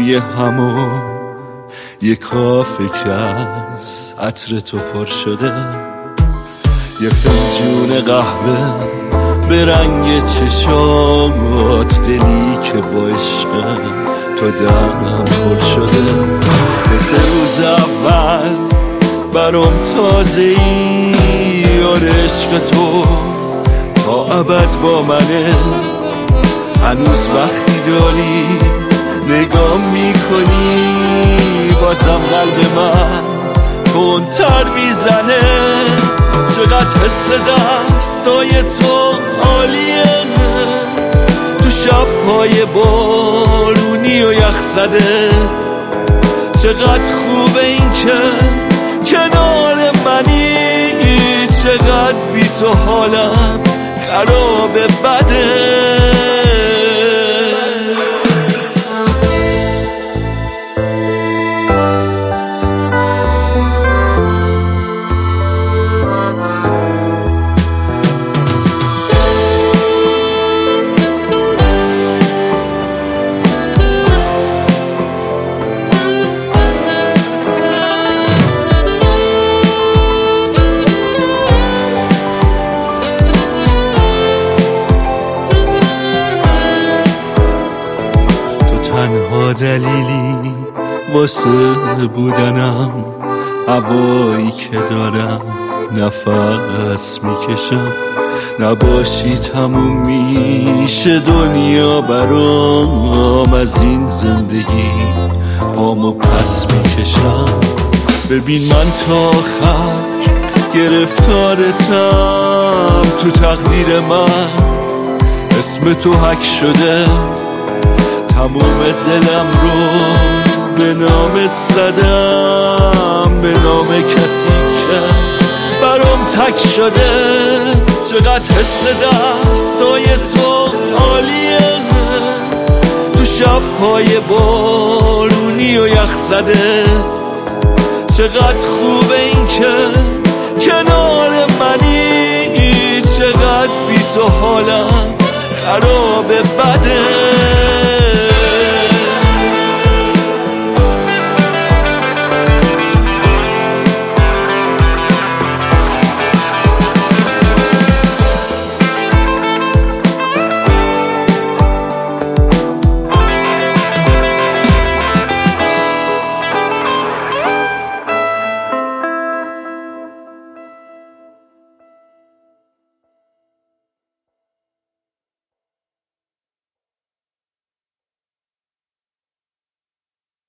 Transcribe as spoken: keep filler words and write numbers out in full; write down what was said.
خونه همون یه کافه که از عطر تو پر شده، یه فنجون قهوه به رنگ چشامات، دلی که با عشق تو دهنم پر شده. مثل روز اول برام تازه ای، آره عشق تو تا ابد با منه. هنوز وقتی داری نگام میکنی، بازم قلب من تندتر میزنه. چقدر حس دستای تو عالیه، تو شب‌های بارونی و یخ زده. چقدر خوبه این که کنار منی، چقدر بی تو حالم خراب بده. تنها دلیلی واسه بودنم، هوایی که دارم نفس میکشم. نباشی تموم میشه دنیا برام، از این زندگی پامو پس میکشم. ببین من تا آخر گرفتارتم، تو تقدیر من اسم تو حک شده. تموم دلم رو به نامت زدم، به نام کسی که برام تک شده. چقدر حس دستای تو عالیه، تو شب‌های بارونی و یخ زده. چقدر خوبه این که کنار منی، چقدر بی تو حالم